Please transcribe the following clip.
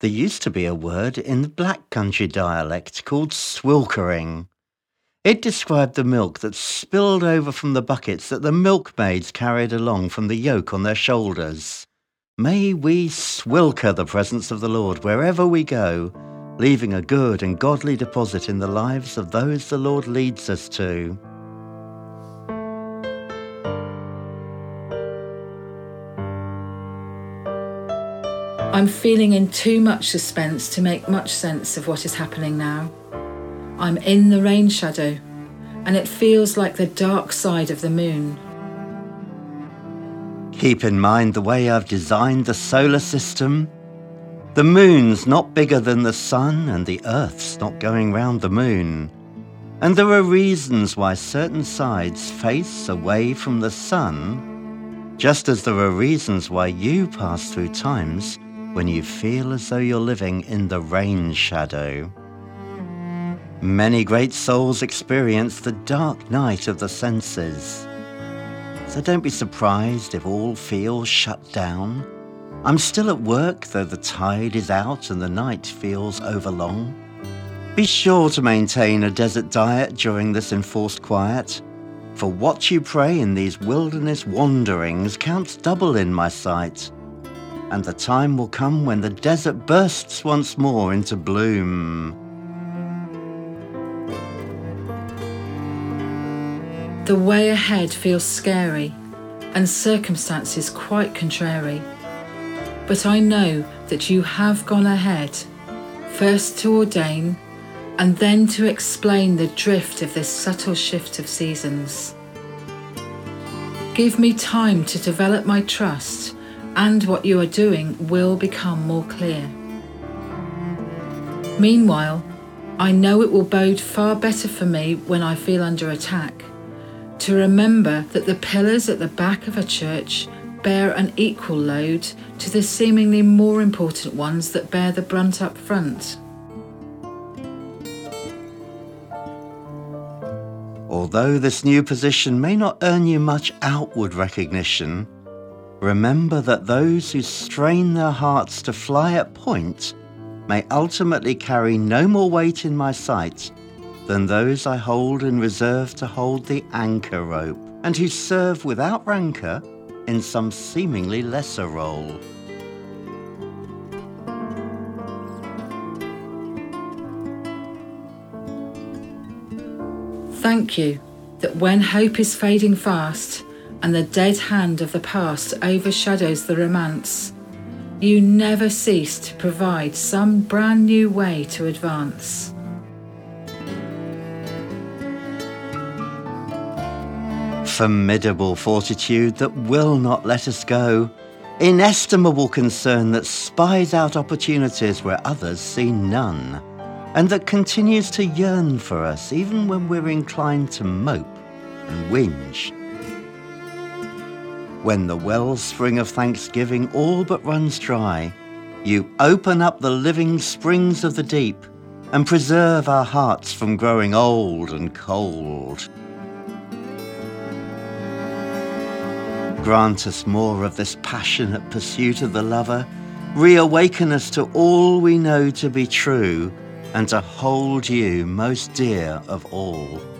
There used to be a word in the Black Country dialect called swilkering. It described the milk that spilled over from the buckets that the milkmaids carried along from the yoke on their shoulders. May we swilker the presence of the Lord wherever we go, leaving a good and godly deposit in the lives of those the Lord leads us to. I'm feeling in too much suspense to make much sense of what is happening now. I'm in the rain shadow, and it feels like the dark side of the moon. Keep in mind the way I've designed the solar system. The moon's not bigger than the sun, and the Earth's not going round the moon. And there are reasons why certain sides face away from the sun, just as there are reasons why you pass through times when you feel as though you're living in the rain shadow. Many great souls experience the dark night of the senses. So don't be surprised if all feels shut down. I'm still at work, though the tide is out and the night feels overlong. Be sure to maintain a desert diet during this enforced quiet, for what you pray in these wilderness wanderings counts double in my sight. And the time will come when the desert bursts once more into bloom. The way ahead feels scary and circumstances quite contrary. But I know that you have gone ahead, first to ordain and then to explain the drift of this subtle shift of seasons. Give me time to develop my trust, and what you are doing will become more clear. Meanwhile, I know it will bode far better for me when I feel under attack, to remember that the pillars at the back of a church bear an equal load to the seemingly more important ones that bear the brunt up front. Although this new position may not earn you much outward recognition, remember that those who strain their hearts to fly at point may ultimately carry no more weight in my sight than those I hold in reserve to hold the anchor rope, and who serve without rancour in some seemingly lesser role. Thank you that when hope is fading fast and the dead hand of the past overshadows the romance, you never cease to provide some brand new way to advance. Formidable fortitude that will not let us go, inestimable concern that spies out opportunities where others see none, and that continues to yearn for us even when we're inclined to mope and whinge. When the wellspring of thanksgiving all but runs dry, you open up the living springs of the deep and preserve our hearts from growing old and cold. Grant us more of this passionate pursuit of the lover, reawaken us to all we know to be true, and to hold you most dear of all.